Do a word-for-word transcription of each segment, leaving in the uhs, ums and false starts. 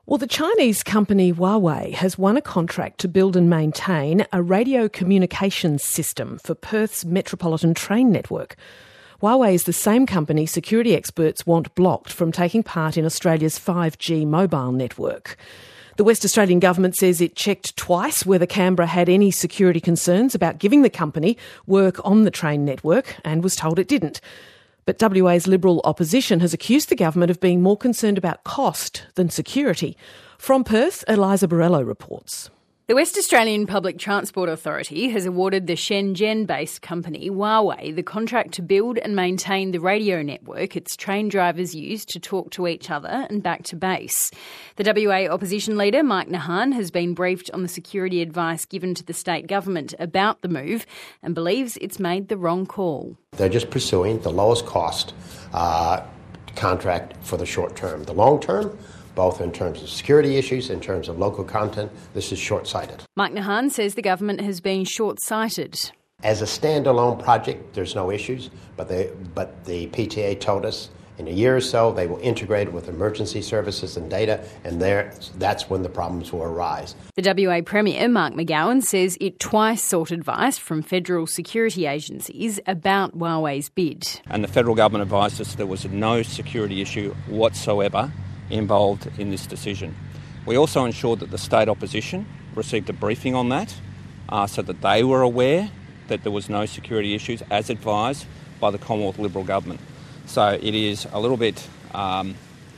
Well, the Chinese company Huawei has won a contract to build and maintain a radio communications system for Perth's metropolitan train network. Huawei is the same company security experts want blocked from taking part in Australia's five G mobile network. The West Australian government says it checked twice whether Canberra had any security concerns about giving the company work on the train network and was told it didn't. But W A's Liberal opposition has accused the government of being more concerned about cost than security. From Perth, Eliza Borrello reports. The West Australian Public Transport Authority has awarded the Shenzhen-based company Huawei the contract to build and maintain the radio network its train drivers use to talk to each other and back to base. The W A opposition leader, Mike Nahan, has been briefed on the security advice given to the state government about the move and believes it's made the wrong call. They're just pursuing the lowest cost uh, contract for the short term. The long term, both in terms of security issues, in terms of local content, this is short-sighted. Mike Nahan says the government has been short-sighted. As a standalone project, there's no issues, but they, but the P T A told us in a year or so they will integrate it with emergency services and data, and there, that's when the problems will arise. The W A Premier, Mark McGowan, says it twice sought advice from federal security agencies about Huawei's bid. And the federal government advised us there was no security issue whatsoever involved in this decision. We also ensured that the state opposition received a briefing on that uh, so that they were aware that there was no security issues as advised by the Commonwealth Liberal government. So it is a little bit um,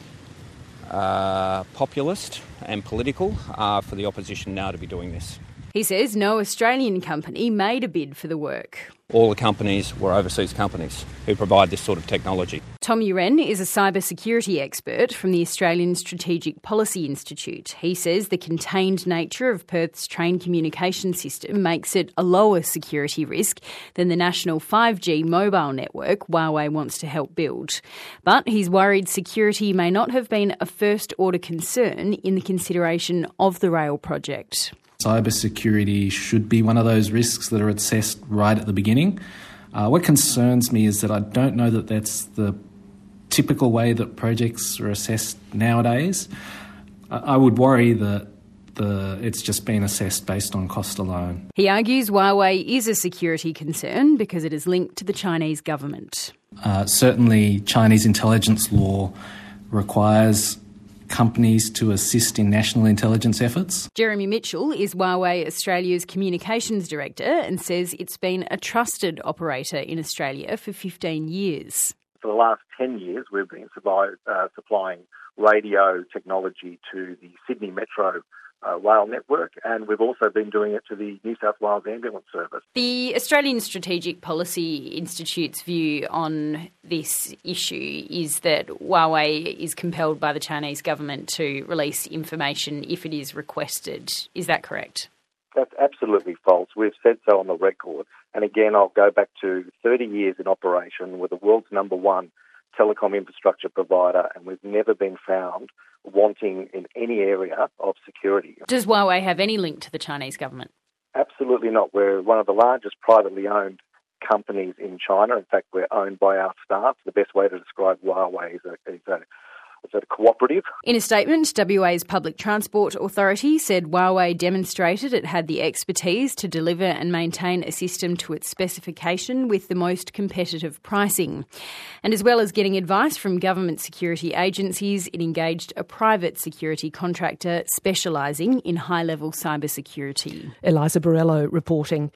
uh, populist and political uh, for the opposition now to be doing this. He says no Australian company made a bid for the work. All the companies were overseas companies who provide this sort of technology. Tom Uren is a cyber security expert from the Australian Strategic Policy Institute. He says the contained nature of Perth's train communication system makes it a lower security risk than the national five G mobile network Huawei wants to help build. But he's worried security may not have been a first-order concern in the consideration of the rail project. Cybersecurity should be one of those risks that are assessed right at the beginning. Uh, what concerns me is that I don't know that that's the typical way that projects are assessed nowadays. I, I would worry that the, it's just been assessed based on cost alone. He argues Huawei is a security concern because it is linked to the Chinese government. Uh, certainly, Chinese intelligence law requires companies to assist in national intelligence efforts. Jeremy Mitchell is Huawei Australia's communications director and says it's been a trusted operator in Australia for fifteen years. For the last ten years, we've been supply, uh, supplying radio technology to the Sydney Metro Uh, rail network, and we've also been doing it to the New South Wales Ambulance Service. The Australian Strategic Policy Institute's view on this issue is that Huawei is compelled by the Chinese government to release information if it is requested. Is that correct? That's absolutely false. We've said so on the record. And again, I'll go back to thirty years in operation. We're the world's number one telecom infrastructure provider, and we've never been found wanting in any area of security. Does Huawei have any link to the Chinese government? Absolutely not. We're one of the largest privately owned companies in China. In fact, we're owned by our staff. The best way to describe Huawei is a, is a Is it a cooperative? In a statement, W A's Public Transport Authority said Huawei demonstrated it had the expertise to deliver and maintain a system to its specification with the most competitive pricing. And as well as getting advice from government security agencies, it engaged a private security contractor specialising in high-level cybersecurity. Eliza Borrello reporting.